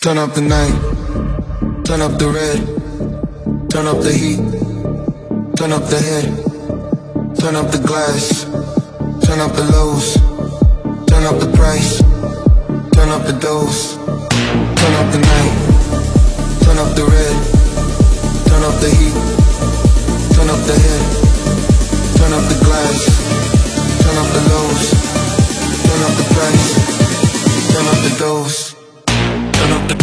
Turn up the night, turn up the red, turn up the heat, turn up the head, turn up the glass, turn up the lows, turn up the price, turn up the dose. Turn up the night, turn up the red, turn up the heat, turn up the head, turn up the glass, turn up the lows, turn up the price, turn up the dose. Turn up the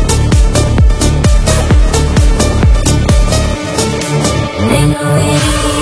They know it.